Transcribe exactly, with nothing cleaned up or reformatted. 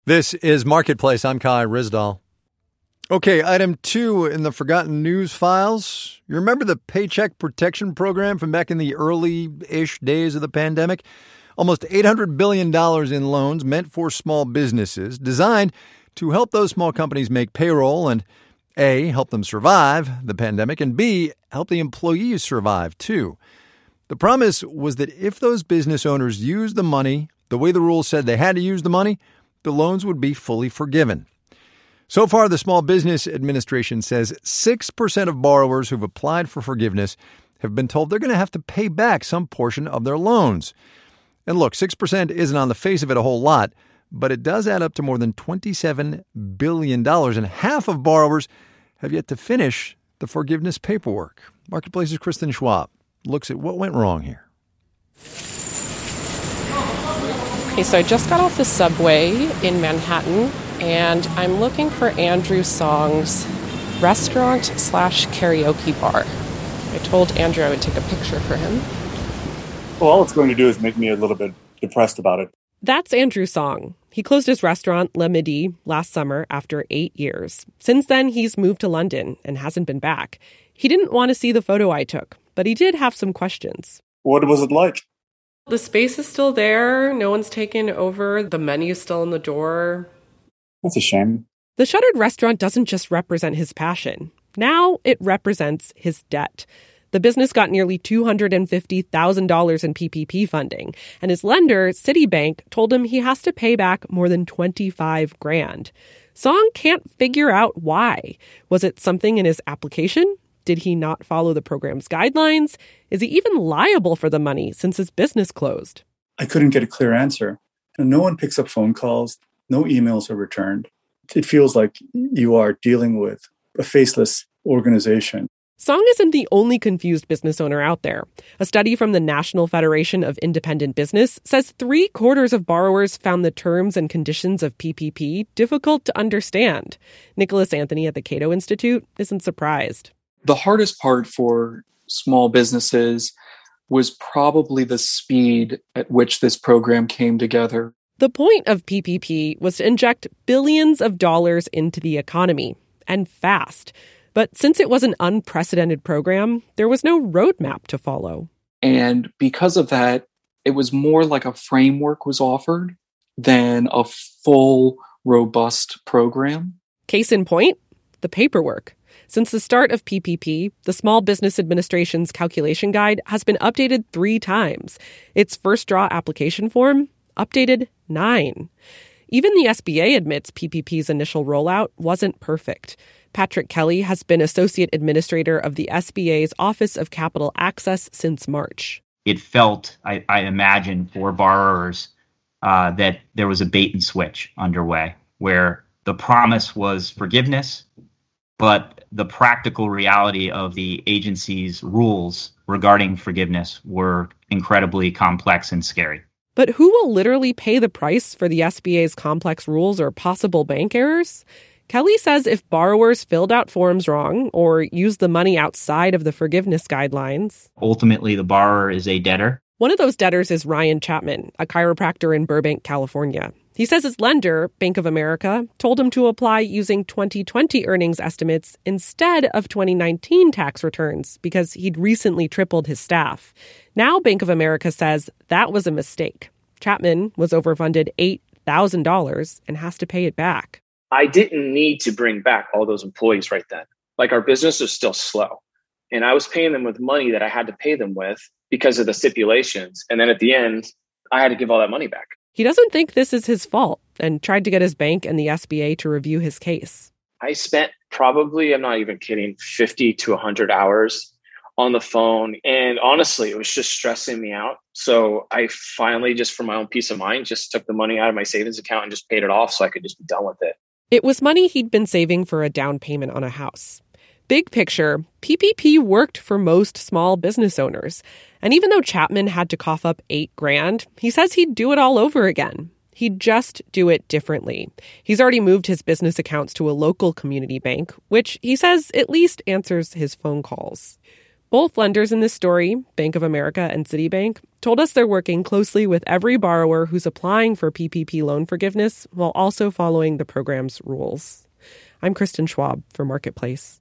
This is Marketplace. I'm Kai Ryssdal. Okay, item two in the forgotten news files. You remember the Paycheck Protection Program from back in the early-ish days of the pandemic? Almost eight hundred billion dollars in loans meant for small businesses, designed to help those small companies make payroll and A, help them survive the pandemic, and B, help the employees survive too. The promise was that if those business owners used the money the way the rules said they had to use the money, the loans would be fully forgiven. So far, the Small Business Administration says six percent of borrowers who've applied for forgiveness have been told they're going to have to pay back some portion of their loans. And look, six percent isn't on the face of it a whole lot, but it does add up to more than twenty-seven billion dollars, and half of borrowers have yet to finish the forgiveness paperwork. Marketplace's Kristen Schwab looks at what went wrong here. Okay, so I just got off the subway in Manhattan, and I'm looking for Andrew Song's restaurant slash karaoke bar. I told Andrew I would take a picture for him. Well, all it's going to do is make me a little bit depressed about it. That's Andrew Song. He closed his restaurant, Le Midi, last summer after eight years. Since then, he's moved to London and hasn't been back. He didn't want to see the photo I took, but he did have some questions. What was it like? The space is still there. No one's taken over. The menu's still in the door. That's a shame. The shuttered restaurant doesn't just represent his passion. Now it represents his debt. The business got nearly two hundred fifty thousand dollars in P P P funding, and his lender, Citibank, told him he has to pay back more than twenty-five grand. Song can't figure out why. Was it something in his application? Did he not follow the program's guidelines? Is he even liable for the money since his business closed? I couldn't get a clear answer. And no one picks up phone calls. No emails are returned. It feels like you are dealing with a faceless organization. Song isn't the only confused business owner out there. A study from the National Federation of Independent Business says three quarters of borrowers found the terms and conditions of P P P difficult to understand. Nicholas Anthony at the Cato Institute isn't surprised. The hardest part for small businesses was probably the speed at which this program came together. The point of P P P was to inject billions of dollars into the economy, and fast. But since it was an unprecedented program, there was no roadmap to follow. And because of that, it was more like a framework was offered than a full, robust program. Case in point, the paperwork. Since the start of P P P, the Small Business Administration's calculation guide has been updated three times. Its first draw application form, updated nine. Even the S B A admits P P P's initial rollout wasn't perfect. Patrick Kelly has been Associate Administrator of the S B A's Office of Capital Access since March. It felt, I, I imagine, for borrowers uh, that there was a bait and switch underway, where the promise was forgiveness, but the practical reality of the agency's rules regarding forgiveness were incredibly complex and scary. But who will literally pay the price for the S B A's complex rules or possible bank errors? Kelly says if borrowers filled out forms wrong or used the money outside of the forgiveness guidelines, ultimately the borrower is a debtor. One of those debtors is Ryan Chapman, a chiropractor in Burbank, California. He says his lender, Bank of America, told him to apply using twenty twenty earnings estimates instead of twenty nineteen tax returns because he'd recently tripled his staff. Now Bank of America says that was a mistake. Chapman was overfunded eight thousand dollars and has to pay it back. I didn't need to bring back all those employees right then. Like, our business was still slow. And I was paying them with money that I had to pay them with because of the stipulations. And then at the end, I had to give all that money back. He doesn't think this is his fault and tried to get his bank and the S B A to review his case. I spent probably, I'm not even kidding, fifty to one hundred hours on the phone. And honestly, it was just stressing me out. So I finally, just for my own peace of mind, just took the money out of my savings account and just paid it off so I could just be done with it. It was money he'd been saving for a down payment on a house. Big picture, P P P worked for most small business owners. And even though Chapman had to cough up eight grand, he says he'd do it all over again. He'd just do it differently. He's already moved his business accounts to a local community bank, which he says at least answers his phone calls. Both lenders in this story, Bank of America and Citibank, told us they're working closely with every borrower who's applying for P P P loan forgiveness while also following the program's rules. I'm Kristen Schwab for Marketplace.